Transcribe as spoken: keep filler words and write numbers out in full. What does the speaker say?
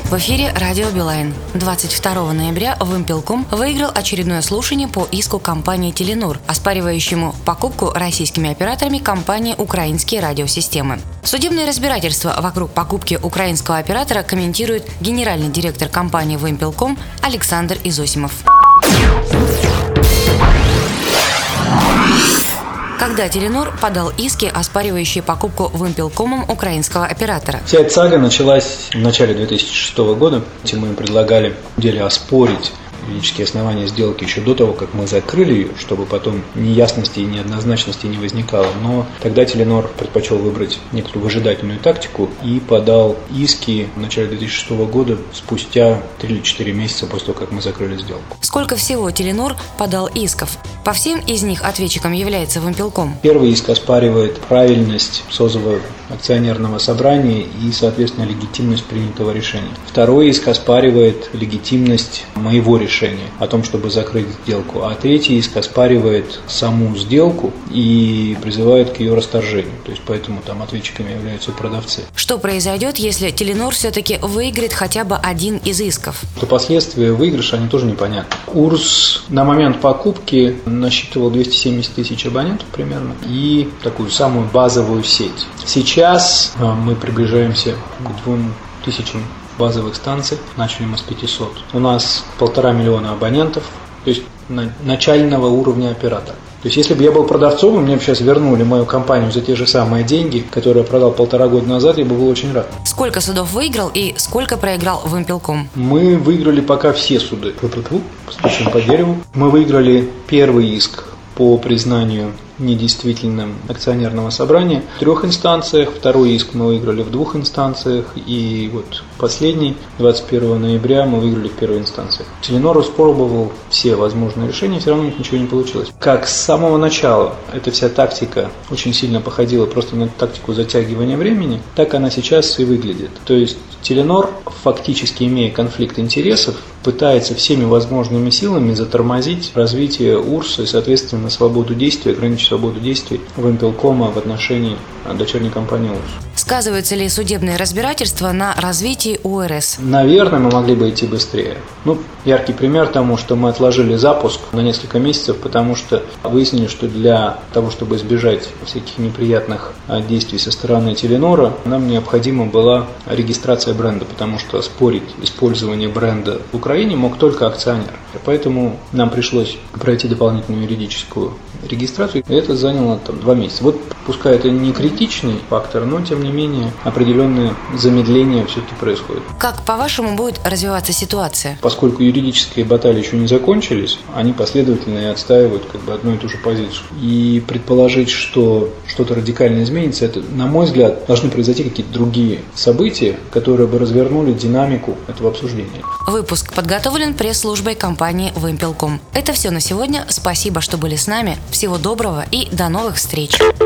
В эфире радио Билайн. двадцать второго ноября Вымпелком выиграл очередное слушание по иску компании Теленор, оспаривающему покупку российскими операторами компании «Украинские радиосистемы». Судебное разбирательство вокруг покупки украинского оператора комментирует генеральный директор компании Вымпелком Александр Изосимов. Когда Теленор подал иски, оспаривающие покупку Вымпелкомом украинского оператора? Вся эта сага началась в начале две тысячи шестого года. Мы им предлагали в деле оспорить юридические основания сделки еще до того, как мы закрыли ее, чтобы потом неясности и неоднозначности не возникало. Но тогда Теленор предпочел выбрать некоторую выжидательную тактику и подал иски в начале две тысячи шестого года, спустя три или четыре месяца после того, как мы закрыли сделку. Сколько всего Теленор подал исков? По всем из них ответчиком является Вымпелком. Первый иск оспаривает правильность созыва акционерного собрания и, соответственно, легитимность принятого решения. Второй иск оспаривает легитимность моего решения о том, чтобы закрыть сделку. А третий иск оспаривает саму сделку и призывает к ее расторжению. То есть поэтому там ответчиками являются продавцы. Что произойдет, если Теленор все-таки выиграет хотя бы один из исков? То последствия выигрыша, они тоже непонятны. УРСС на момент покупки насчитывал двести семьдесят тысяч абонентов примерно и такую самую базовую сеть. Сейчас мы приближаемся к двум тысячам базовых станций, начали мы с пятисот. У нас полтора миллиона абонентов, то есть начального уровня оператора. То есть, если бы я был продавцом, и мне бы сейчас вернули мою компанию за те же самые деньги, которые я продал полтора года назад, я бы был очень рад. Сколько судов выиграл и сколько проиграл Вымпелком? Мы выиграли пока все суды. Постучим по дереву. Мы выиграли первый иск по признанию недействительным акционерного собрания в трех инстанциях. Второй иск мы выиграли в двух инстанциях. И вот последний, двадцать первого ноября, мы выиграли в первой инстанции. Теленор испробовал все возможные решения, все равно у них ничего не получилось. Как с самого начала эта вся тактика очень сильно походила просто на тактику затягивания времени, так она сейчас и выглядит. То есть Теленор, фактически имея конфликт интересов, пытается всеми возможными силами затормозить развитие УРСС и, соответственно, свободу действий, ограничить свободу действий Вымпелкома в отношении дочерней компании УРСС. Сказывается ли судебное разбирательство на развитии УРС? Наверное, мы могли бы идти быстрее. Ну, яркий пример тому, что мы отложили запуск на несколько месяцев, потому что выяснили, что для того, чтобы избежать всяких неприятных действий со стороны Теленора, нам необходима была регистрация бренда, потому что спорить использование бренда в Украине мог только акционер. Поэтому нам пришлось пройти дополнительную юридическую регистрацию, и это заняло там два месяца. Вот пускай это не критичный фактор, но тем не менее определенное замедление все-таки происходит. Как, по-вашему, будет развиваться ситуация? Поскольку юридические баталии еще не закончились, они последовательно и отстаивают как бы одну и ту же позицию. И предположить, что что-то радикально изменится, это, на мой взгляд, должны произойти какие-то другие события, которые бы развернули динамику этого обсуждения. Выпуск подготовлен пресс-службой компании Вымпелком. Это все на сегодня. Спасибо, что были с нами. Всего доброго и до новых встреч.